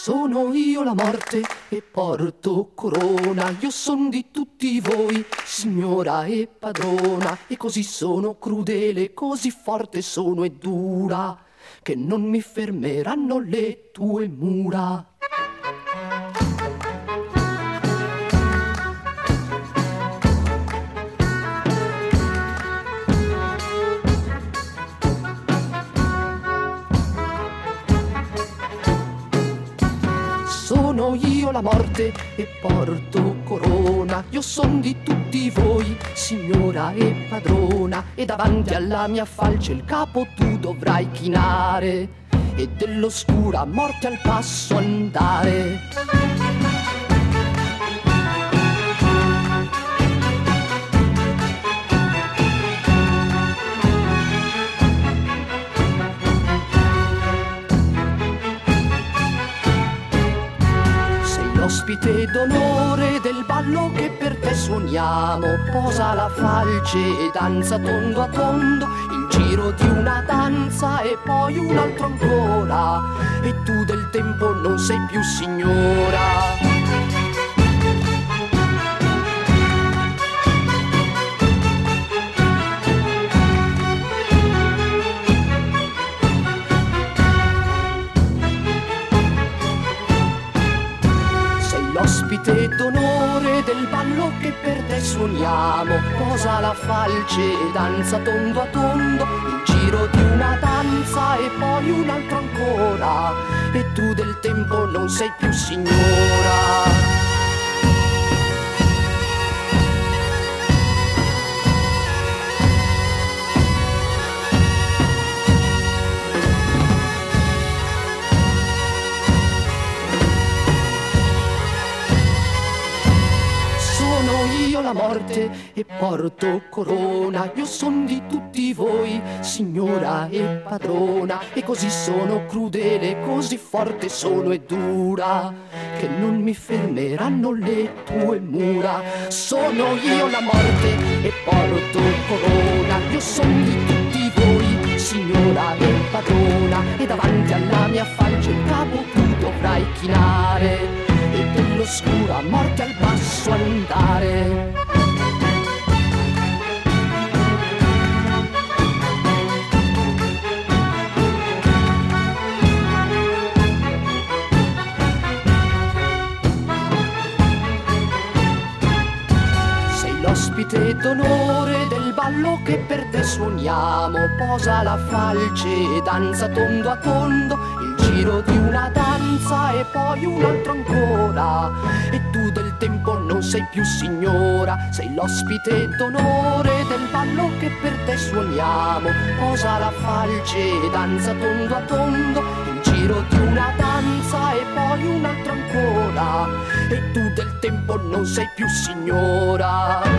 Sono io la morte e porto corona, io son di tutti voi, signora e padrona, e così sono crudele, così forte sono e dura, che non mi fermeranno le tue mura. Sono io la morte e porto corona, io son di tutti voi, signora e padrona, e davanti alla mia falce il capo tu dovrai chinare, e dell'oscura morte al passo andare. L'ospite d'onore del ballo che per te suoniamo, posa la falce e danza tondo a tondo, il giro di una danza e poi un altro ancora, e tu del tempo non sei più signora. L'ospite d'onore del ballo che per te suoniamo, posa la falce e danza tondo a tondo, il giro di una danza e poi un altro ancora, e tu del tempo non sei più signora. Io la morte e porto corona, io son di tutti voi, signora e padrona, e così sono crudele, così forte sono e dura, che non mi fermeranno le tue mura. Sono io la morte e porto corona, io son di tutti voi, signora e padrona, e davanti alla mia falce il capo tu dovrai chinare, e dell'oscura morte al passo andare. L'ospite d'onore del ballo che per te suoniamo, posa la falce e danza tondo a tondo, il giro di una danza e poi un altro ancora, e tu del tempo non sei più signora. Sei l'ospite d'onore del ballo che per te suoniamo, posa la falce e danza tondo a tondo, il giro di una danza e poi un altro ancora, e tu del tempo non sei più signora.